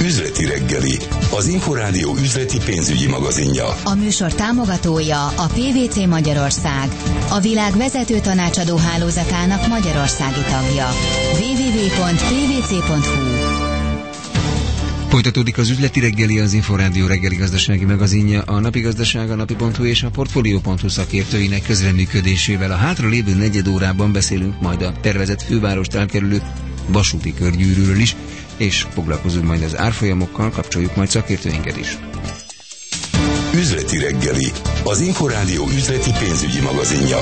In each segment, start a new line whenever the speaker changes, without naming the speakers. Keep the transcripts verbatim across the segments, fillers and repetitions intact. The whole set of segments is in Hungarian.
Üzleti reggeli, az Inforádió üzleti pénzügyi magazinja.
A műsor támogatója a pé vé cé Magyarország, a világ vezető tanácsadó hálózatának magyarországi tagja. double-u double-u double-u pont p v c pont h u.
Folytatódik az üzleti reggeli, az Inforádió reggeli gazdasági magazinja, a Napi Gazdaság, a napi pont hu és a Portfolio pont hu szakértőinek közreműködésével. A hátra lévő negyed órában beszélünk majd a tervezett fővárost elkerülő vasúti körgyűrűről is, és foglalkozunk majd az árfolyamokkal, kapcsoljuk majd szakértőinket is.
Üzleti reggeli, az Inforádió üzleti pénzügyi magazinja.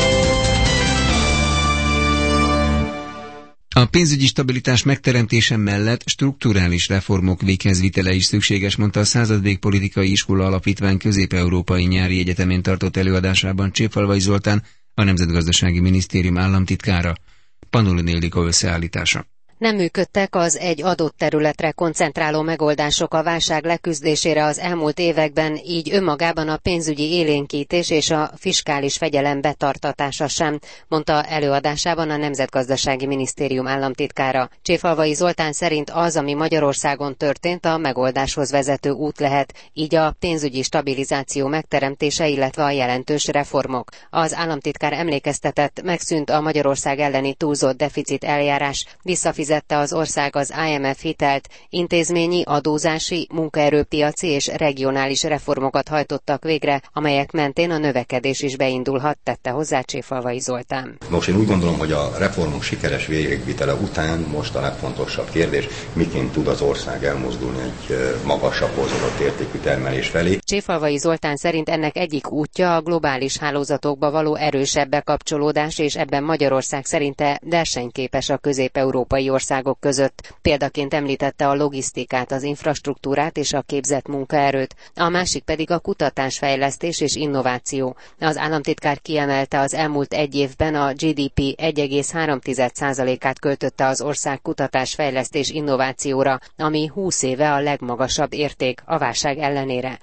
A pénzügyi stabilitás megteremtése mellett strukturális reformok véghezvitele is szükséges, mondta a Századvég Politikai Iskola Alapítvány Közép-Európai Nyári Egyetemén tartott előadásában Cséfalvai Zoltán, a Nemzetgazdasági Minisztérium államtitkára. Pandolin Ildikó összeállítása.
Nem működtek az egy adott területre koncentráló megoldások a válság leküzdésére az elmúlt években, így önmagában a pénzügyi élénkítés és a fiskális fegyelem betartatása sem, mondta előadásában a Nemzetgazdasági Minisztérium államtitkára. Cséfalvai Zoltán szerint az, ami Magyarországon történt, a megoldáshoz vezető út lehet, így a pénzügyi stabilizáció megteremtése, illetve a jelentős reformok. Az államtitkár emlékeztetett, megszűnt a Magyarország elleni túlzott deficit eljárás, visszafizet az ország az i em ef hitelt, intézményi, adózási, munkaerőpiaci és regionális reformokat hajtottak végre, amelyek mentén a növekedés is beindulhat, tette hozzá Cséfalvai Zoltán.
Nos, én úgy gondolom, hogy a reformok sikeres végigvitele után most a legfontosabb kérdés, miként tud az ország elmozdulni egy magasabb hozzáadott értékű termelés felé.
Cséfalvai Zoltán szerint ennek egyik útja a globális hálózatokba való erősebb bekapcsolódás, és ebben Magyarország szerinte versenyképes a közép-európai országok országok között. Példaként említette a logisztikát, az infrastruktúrát és a képzett munkaerőt, a másik pedig a kutatásfejlesztés és innováció. Az államtitkár kiemelte, az elmúlt egy évben a gé dé pé egy egész három százalékát költötte az ország kutatásfejlesztés innovációra, ami húsz éve a legmagasabb érték a válság ellenére.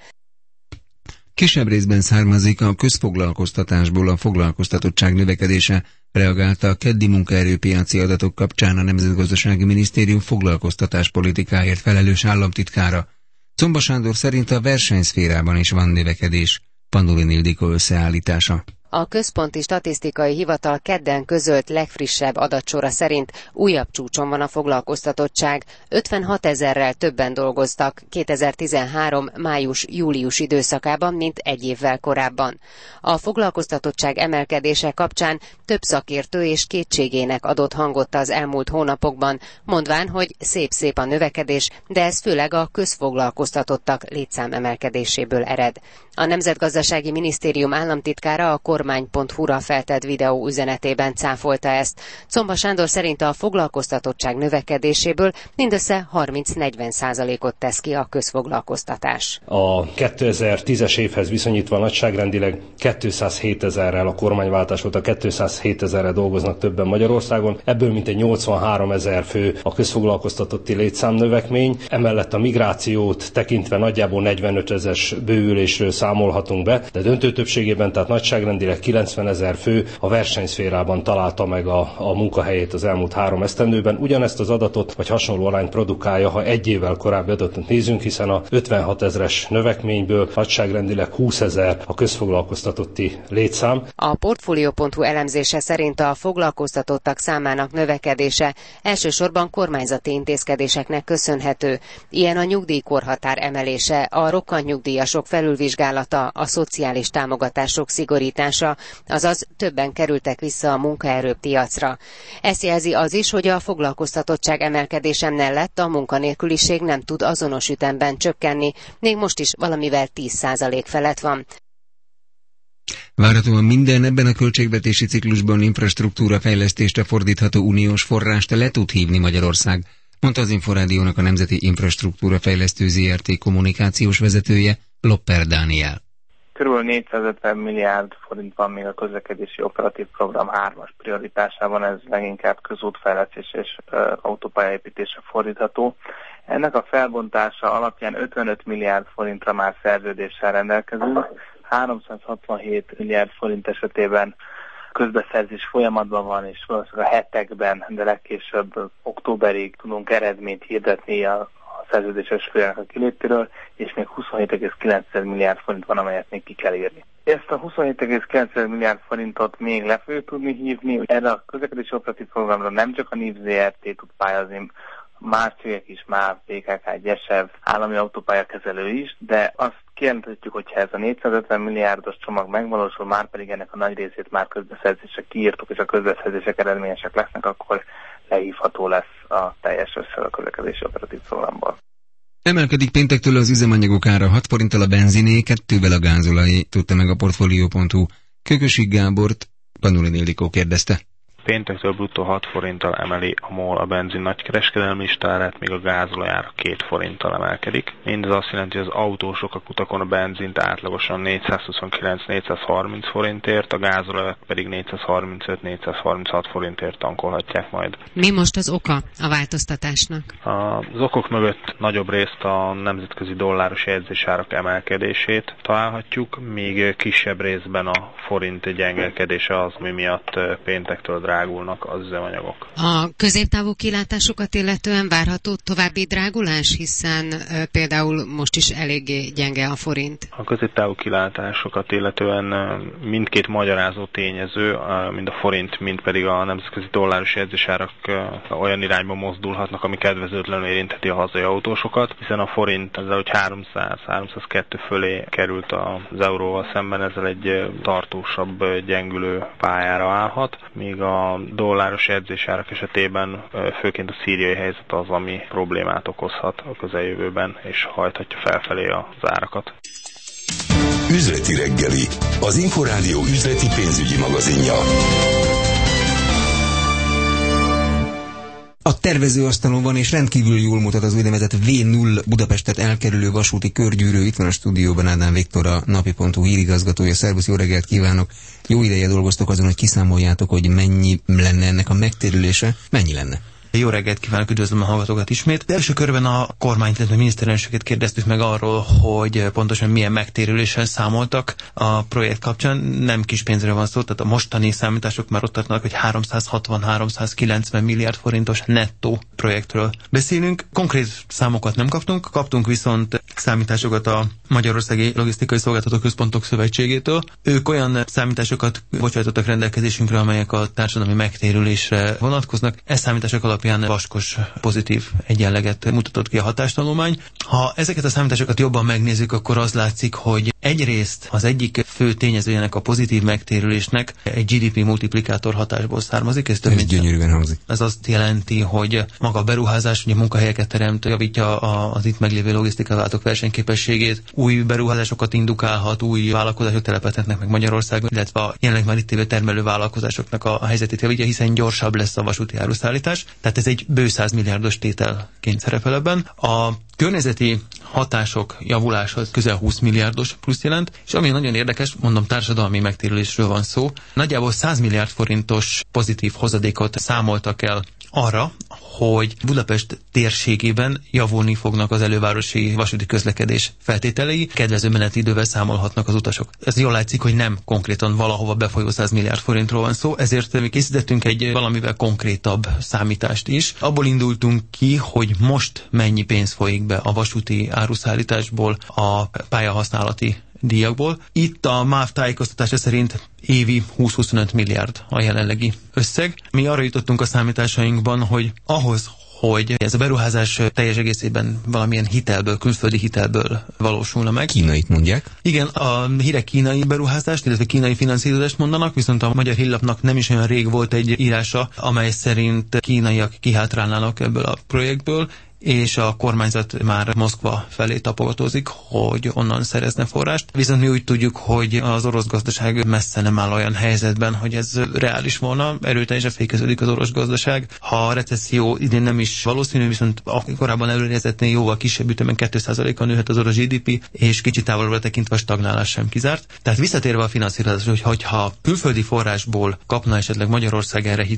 Kisebb részben származik a közfoglalkoztatásból a foglalkoztatottság növekedése, reagálta a keddi munkaerőpiaci adatok kapcsán a Nemzetgazdasági Minisztérium foglalkoztatáspolitikáért felelős államtitkára. Czomba Sándor szerint a versenyszférában is van növekedés. Pandolin Ildikó összeállítása.
A Központi Statisztikai Hivatal kedden közölt legfrissebb adatsora szerint újabb csúcson van a foglalkoztatottság. ötvenhat ezerrel többen dolgoztak kétezer-tizenhárom május-július időszakában, mint egy évvel korábban. A foglalkoztatottság emelkedése kapcsán több szakértő és kétségének adott hangot az elmúlt hónapokban, mondván, hogy szép-szép a növekedés, de ez főleg a közfoglalkoztatottak létszám emelkedéséből ered. A Nemzetgazdasági Minisztérium államtitkára a kormány pont hu-ra feltett videó üzenetében cáfolta ezt. Czomba Sándor szerint a foglalkoztatottság növekedéséből mindössze harminc-negyven százalékot tesz ki a közfoglalkoztatás.
A kétezer-tízes évhez viszonyítva nagyságrendileg kétszázhét ezerrel, a kormányváltás óta kétszázhét ezerre dolgoznak többen Magyarországon, ebből mintegy nyolcvanhárom ezer fő a közfoglalkoztatotti létszámnövekmény, emellett a migrációt tekintve nagyjából negyvenöt ezeres bővülésről számolhatunk be, de döntő többségében, tehát nagyságrendileg kilencven ezer fő a versenyszférában találta meg a, a munkahelyét az elmúlt három esztendőben. Ugyanezt az adatot, vagy hasonló arányt produkálja, ha egy évvel korábbi adatot nézünk, hiszen a ötvenhat ezeres növekményből nagyságrendileg húsz ezer a közfoglalkoztatotti létszám.
A Portfolio pont hu elemzése szerint a foglalkoztatottak számának növekedése elsősorban kormányzati intézkedéseknek köszönhető. Ilyen a nyugdíjkorhatár emelése, a rokkantnyugdíjasok felülvizsgálata, a szociális támogatások szigorítása, azaz többen kerültek vissza a munkaerőpiacra. Ezt jelzi az is, hogy a foglalkoztatottság emelkedése mellett a munkanélküliség nem tud azonos ütemben csökkenni, még most is valamivel tíz százalék felett van.
Várhatóan minden ebben a költségvetési ciklusban infrastruktúra fejlesztésre fordítható uniós forrást le tud hívni Magyarország, mondta az Inforádiónak a Nemzeti Infrastruktúra Fejlesztő zé er té kommunikációs vezetője, Lopper Dániel.
Körülbelül négyszázötven milliárd forint van még a közlekedési operatív program hármas prioritásában, ez leginkább közútfejlesztés és uh, autópályaépítésre fordítható. Ennek a felbontása alapján ötvenöt milliárd forintra már szerződéssel rendelkezünk, háromszázhatvanhét milliárd forint esetében közbeszerzés folyamatban van, és valószínűleg a hetekben, de legkésőbb októberig tudunk eredményt hirdetni az szerződéses félnek a kiléptéről, és még huszonhét egész kilenc milliárd forint van, amelyet még ki kell írni. Ezt a huszonhét egész kilenc milliárd forintot még le fogjuk tudni hívni. Erre a közlekedési operatív programra nem csak a NIV zé er té tud pályázni, más cégek is, már bé ká ká, Gyesev, állami autópályakezelő is, de azt kijelenthetjük, hogyha ez a négyszázötven milliárdos csomag megvalósul, már pedig ennek a nagy részét már közbeszerzések kiírtuk, és a közbeszerzések eredményesek lesznek, akkor lehívható lesz a teljes összeg a közlekedési operatív programból.
Emelkedik péntektől az üzemanyagok ára hat forinttal a benziné, kettővel a gázolajé, tudta meg a Portfolio pont hu. Kökösik Gábort Panulin Ildikó kérdezte.
Péntektől bruttó hat forinttal emeli a MOL a benzin nagykereskedelmi listárát, míg a gázolajára két forinttal emelkedik. Mindez azt jelenti, hogy az autósok a kutakon a benzint átlagosan négyszázhuszonkilenc négyszázharminc forintért, a gázolajat pedig négyszázharmincöt négyszázharminchat forintért tankolhatják majd.
Mi most az oka a változtatásnak?
Az okok mögött nagyobb részt a nemzetközi dolláros jegyzésárak emelkedését találhatjuk, míg kisebb részben a forint gyengelkedése az, ami miatt péntektől drágulnak az üzemanyagok.
A középtávú kilátásokat illetően várható további drágulás, hiszen e, például most is eléggé gyenge a forint.
A középtávú kilátásokat illetően mindkét magyarázó tényező, mind a forint, mind pedig a nemzetközi dolláros jegyzésárak olyan irányba mozdulhatnak, ami kedvezőtlenül érintheti a hazai autósokat, hiszen a forint ezzel, hogy háromszáz háromszázkettő fölé került az euróval szemben, ezzel egy tartósabb, gyengülő pályára állhat, míg a dolláros jegyzésárak esetében főként a szíriai helyzet az, ami problémát okozhat a közeljövőben, és hajthatja felfelé az árakat.
Üzleti reggeli, az Inforádió üzleti pénzügyi magazinja.
A tervezőasztalon van, és rendkívül jól mutat az úgynevezett vé null Budapestet elkerülő vasúti körgyűrű. Itt van a stúdióban Ádám Viktor, a napi pont hu hírigazgatója. Szervusz, jó reggelt kívánok! Jó ideje dolgoztok azon, hogy kiszámoljátok, hogy mennyi lenne ennek a megtérülése. Mennyi lenne?
Jó reggelt kívánok, üdvözlöm a hallgatókat ismét. De első körben a kormányt, illetve a miniszterelnököket kérdeztük meg arról, hogy pontosan milyen megtérüléssel számoltak a projekt kapcsán. Nem kis pénzről van szó, tehát a mostani számítások már ott tartanak, hogy háromszázhatvan-háromszázkilencven milliárd forintos nettó projektről beszélünk. Konkrét számokat nem kaptunk, kaptunk viszont számításokat a Magyarországi Logisztikai Szolgáltató Központok Szövetségétől. Ők olyan számításokat bocsátottak rendelkezésünkre, amelyek a társadalmi megtérülésre vonatkoznak. Ez számítások alapján vaskos, pozitív egyenleget mutatott ki a hatástanulmány. Ha ezeket a számításokat jobban megnézzük, akkor az látszik, hogy egyrészt az egyik fő tényezőjének a pozitív megtérülésnek egy gé dé pé multiplikátor hatásból származik. Ez, több
ez gyönyörűen hangzik.
Ez azt jelenti, hogy maga a beruházás ugye munkahelyeket teremt, javítja az itt meglévő logisztikai vállalatok versenyképességét, új beruházásokat indukálhat, új vállalkozások telepedhetnek meg Magyarországon, illetve a jelenleg már itt élő termelő vállalkozásoknak a helyzetét javítja, hiszen gyorsabb lesz a vasúti áruszállítás. Tehát ez egy bő száz milliárdos tételként szerepel ebben. A környezeti hatások javulása közel húsz milliárdos plusz jelent, és ami nagyon érdekes, mondom, társadalmi megtérülésről van szó, nagyjából száz milliárd forintos pozitív hozadékot számoltak el arra, hogy Budapest térségében javulni fognak az elővárosi vasúti közlekedés feltételei, kedvező menetidővel számolhatnak az utasok. Ez jól látszik, hogy nem konkrétan valahova befolyó száz milliárd forintról van szó, ezért mi készítettünk egy valamivel konkrétabb számítást is. Abból indultunk ki, hogy most mennyi pénz folyik be a vasúti áruszállításból a pályahasználati díjakból. Itt a MÁV tájékoztatása szerint évi húsz-huszonöt milliárd a jelenlegi összeg. Mi arra jutottunk a számításainkban, hogy ahhoz, hogy ez a beruházás teljes egészében valamilyen hitelből, külföldi hitelből valósulna meg.
Kínait mondják.
Igen, a hírek kínai beruházást, illetve kínai finanszírozást mondanak, viszont a Magyar Hírlapnak nem is olyan rég volt egy írása, amely szerint kínaiak kihátrálnának ebből a projektből, és a kormányzat már Moszkva felé tapogatózik, hogy onnan szerezne forrást. Viszont mi úgy tudjuk, hogy az orosz gazdaság messze nem áll olyan helyzetben, hogy ez reális volna, erőteljesen fékeződik az orosz gazdaság. Ha a recesszió idén nem is valószínű, viszont a korábban előrejelzettnél jóval kisebb ütemben két százalékkal nőhet az orosz gé dé pé, és kicsit távolabbra tekintve a stagnálás sem kizárt. Tehát visszatérve a finanszírozásra, hogy ha külföldi forrásból kapna esetleg Magyarország erre hitelt,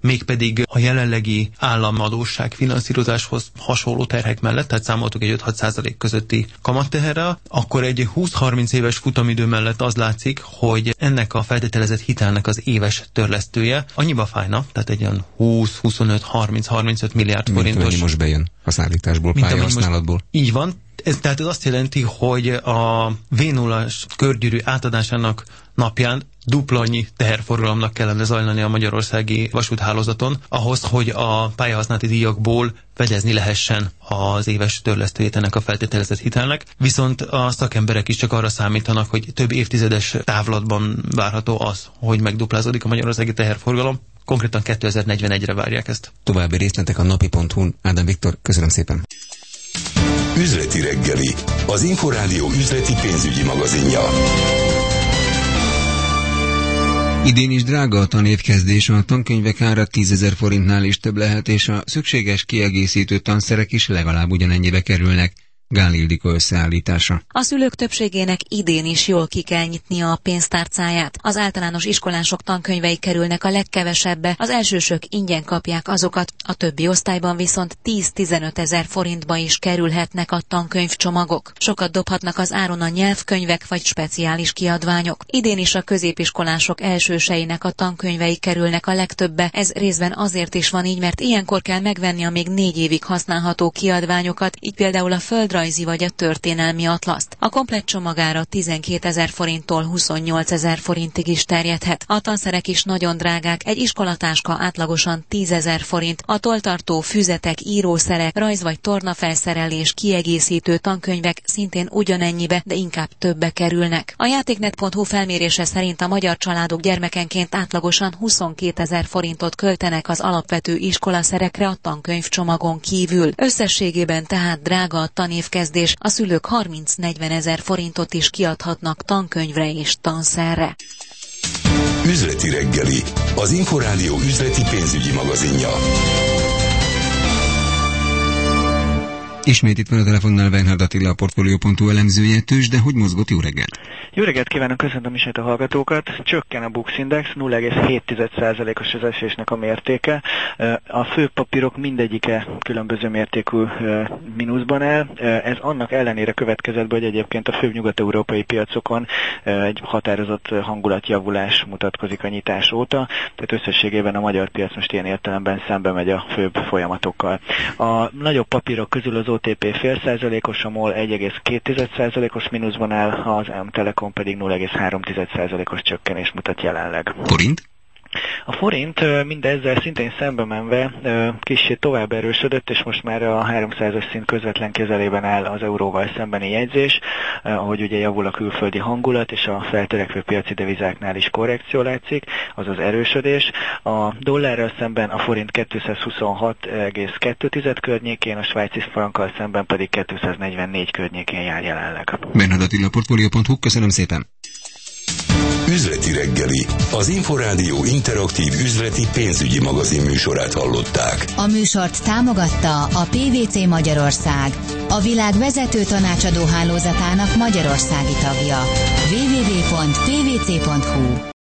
mégpedig a jelenlegi államadósság finanszírozáshoz hasonló terhek mellett, tehát számoltuk egy öt-hat százalék közötti kamatteherrel, akkor egy húsz-harminc éves futamidő mellett az látszik, hogy ennek a feltételezett hitelnek az éves törlesztője annyiba fájna, tehát egy olyan húsz, huszonöt, harminc, harmincöt milliárd forintos.
Mint most bejön a szállításból, pályahasználatból.
Így van. Ez, tehát ez azt jelenti, hogy a vé nullás körgyűrű átadásának napján dupla annyi teherforgalomnak kellene zajlani a magyarországi vasúthálózaton, ahhoz, hogy a pályahasználati díjakból fedezni lehessen az éves törlesztőjét ennek a feltételezett hitelnek. Viszont a szakemberek is csak arra számítanak, hogy több évtizedes távlatban várható az, hogy megduplázódik a magyarországi teherforgalom. Konkrétan kétezer-negyvenegyre várják ezt.
További részletek a napi pont hu-n. Ádám Viktor, köszönöm szépen.
Üzleti reggeli, az Inforádió üzleti pénzügyi magazinja.
Idén is drága a tanévkezdés, a tankönyvek ára tízezer forintnál is több lehet, és a szükséges kiegészítő tanszerek is legalább ugyanennyibe kerülnek. Gál Ildikó összeállítása.
A szülők többségének idén is jól ki kell nyitnia a pénztárcáját. Az általános iskolások tankönyvei kerülnek a legkevesebbe, az elsősök ingyen kapják azokat, a többi osztályban viszont tíz-tizenöt ezer forintba is kerülhetnek a tankönyvcsomagok. Sokat dobhatnak az áron a nyelvkönyvek vagy speciális kiadványok. Idén is a középiskolások elsőseinek a tankönyvei kerülnek a legtöbbe, ez részben azért is van így, mert ilyenkor kell megvenni a még négy évig használható kiadványokat, így például a földrajzi vagy a történelmi atlaszt. A komplett csomagára tizenkétezer forinttól huszonnyolcezer forintig is terjedhet. A tanszerek is nagyon drágák, egy iskolatáska átlagosan tízezer forint, a tolltartó, füzetek, írószerek, rajz- vagy tornafelszerelés, kiegészítő tankönyvek szintén ugyanennyibe, de inkább többe kerülnek. A játéknet pont hu felmérése szerint a magyar családok gyermekenként átlagosan huszonkétezer forintot költenek az alapvető iskolaszerekre a tankönyvcsomagon kívül. Összességében tehát drága a tanév kezdés, a szülők harminc-negyven ezer forintot is kiadhatnak tankönyvre és tanszerre.
Üzleti reggeli, az Inforádió üzleti pénzügyi magazinja.
Ismét itt van a telefonnál Weinhard Attila, a Portfolio pont hu elemzője. Tőzsde, hogy mozgott? Jó reggelt!
Jó reggelt kívánok, köszöntöm ismét a hallgatókat. Csökken a Bux Index, nulla egész hét százalékos az esésnek a mértéke. A fő papírok mindegyike különböző mértékű mínuszban áll. Ez annak ellenére következett be, hogy egyébként a főbb nyugat-európai piacokon egy határozott hangulatjavulás mutatkozik a nyitás óta, tehát összességében a magyar piac most ilyen értelemben szembe megy a főbb folyamatokkal. A nagyobb papírok közül az o té pé fél százalékos, a MOL egy egész két százalékos mínuszban áll, az M-Telekom pedig nulla egész három százalékos csökkenés mutat jelenleg.
Forint?
A forint mindezzel szintén szembe menve kicsit tovább erősödött, és most már a háromszázas szint közvetlen közelében áll az euróval szembeni jegyzés, ahogy ugye javul a külföldi hangulat, és a feltörekvő piaci devizáknál is korrekció látszik, azaz erősödés. A dollárral szemben a forint kétszázhuszonhat egész kettő környékén, a svájci frankkal szemben pedig kétszáznegyvennégy környékén jár jelenleg.
Weinhard Attila, Portfolio pont hu, köszönöm szépen!
Üzleti reggeli, az Inforádió interaktív üzleti pénzügyi magazin műsorát hallották.
A műsort támogatta a pé vé cé Magyarország, a világ vezető tanácsadó hálózatának magyarországi tagja. double-u double-u double-u pont pé vé cé pont hu